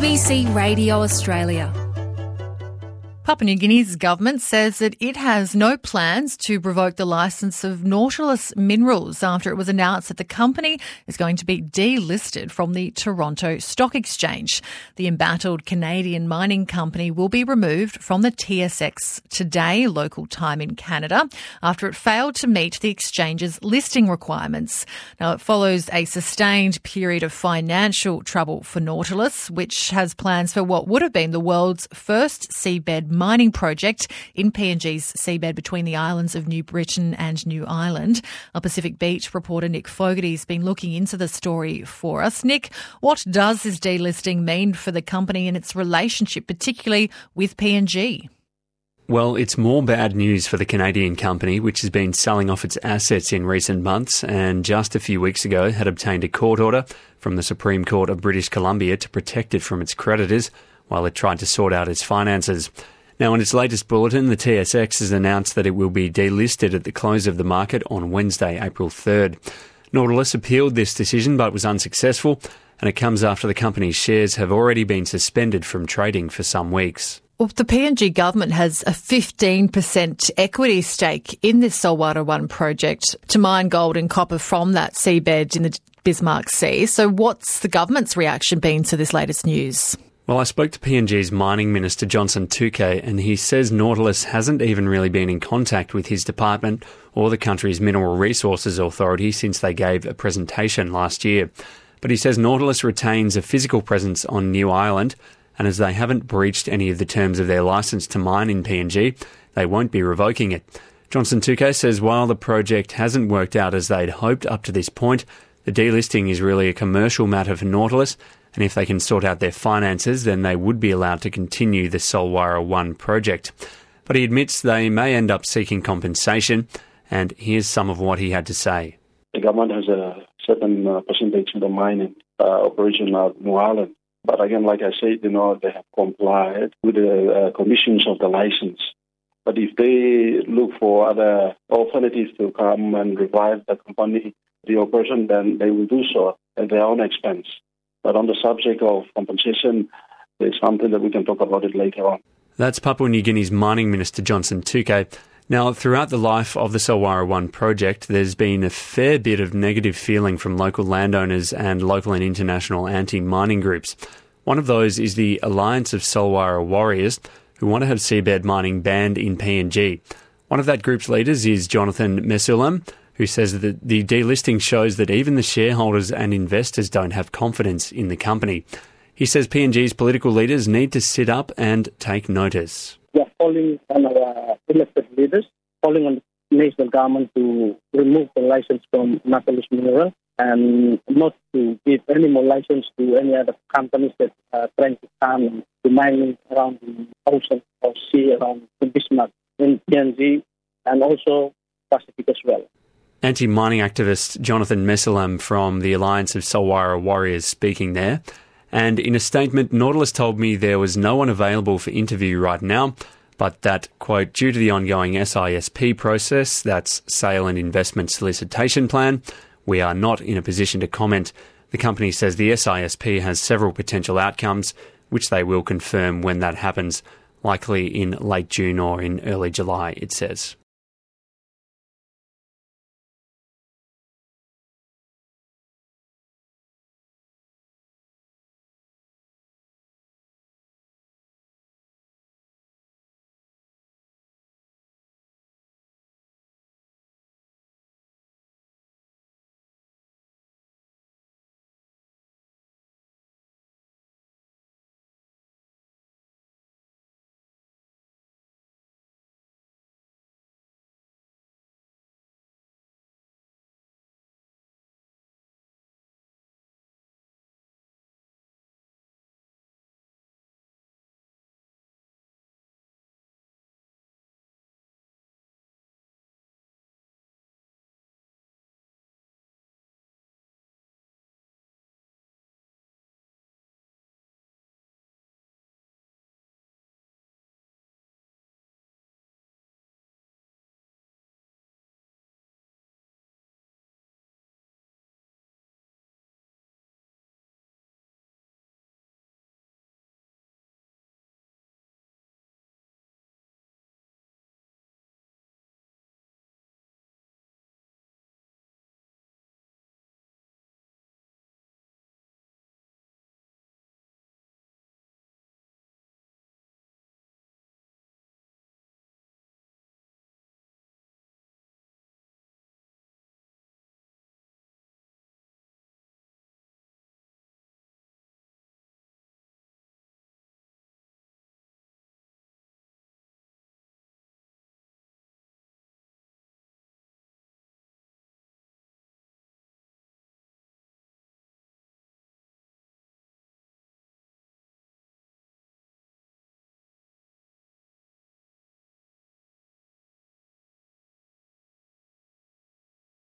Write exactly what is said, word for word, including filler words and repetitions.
B C Radio Australia. Papua New Guinea's government says that it has no plans to revoke the licence of Nautilus Minerals after it was announced that the company is going to be delisted from the Toronto Stock Exchange. The embattled Canadian mining company will be removed from the T S X today, local time in Canada, after it failed to meet the exchange's listing requirements. Now, it follows a sustained period of financial trouble for Nautilus, which has plans for what would have been the world's first seabed mining project in P N G's seabed between the islands of New Britain and New Ireland. Our Pacific Beach reporter Nick Fogarty has been looking into the story for us. Nick, what does this delisting mean for the company and its relationship, particularly with P N G? Well, it's more bad news for the Canadian company, which has been selling off its assets in recent months and just a few weeks ago had obtained a court order from the Supreme Court of British Columbia to protect it from its creditors while it tried to sort out its finances. Now, in its latest bulletin, the T S X has announced that it will be delisted at the close of the market on Wednesday, April third. Nautilus appealed this decision but was unsuccessful, and it comes after the company's shares have already been suspended from trading for some weeks. Well, the P N G government has a fifteen percent equity stake in this Solwara one project to mine gold and copper from that seabed in the Bismarck Sea. So what's the government's reaction been to this latest news? Well, I spoke to P N G's mining minister, Johnson Touquet, and he says Nautilus hasn't even really been in contact with his department or the country's Mineral Resources Authority since they gave a presentation last year. But he says Nautilus retains a physical presence on New Ireland, and as they haven't breached any of the terms of their licence to mine in P N G, they won't be revoking it. Johnson Touquet says while the project hasn't worked out as they'd hoped up to this point, the delisting is really a commercial matter for Nautilus, and if they can sort out their finances, then they would be allowed to continue the Solwara one project. But he admits they may end up seeking compensation, and here's some of what he had to say. The government has a certain uh, percentage in the mining uh, operation of New Ireland. But again, like I said, you know, they have complied with the uh, conditions of the license. But if they look for other alternatives to come and revive the company, the operation, then they will do so at their own expense. But on the subject of compensation, there's something that we can talk about it later on. That's Papua New Guinea's mining minister, Johnson Touquet. Now, throughout the life of the Solwara one project, there's been a fair bit of negative feeling from local landowners and local and international anti-mining groups. One of those is the Alliance of Solwara Warriors, who want to have seabed mining banned in P N G. One of that group's leaders is Jonathan Mesulam, who says that the delisting shows that even the shareholders and investors don't have confidence in the company. He says P N G's political leaders need to sit up and take notice. We are calling on our elected leaders, calling on the national government to remove the license from Nautilus Minerals and not to give any more license to any other companies that are trying to come to mining around the ocean or sea around the Bismarck in P N G and also Pacific as well. Anti-mining activist Jonathan Mesulam from the Alliance of Solwara Warriors speaking there. And in a statement, Nautilus told me there was no one available for interview right now, but that, quote, due to the ongoing S I S P process, that's Sale and Investment Solicitation Plan, we are not in a position to comment. The company says the S I S P has several potential outcomes, which they will confirm when that happens, likely in late June or in early July, it says.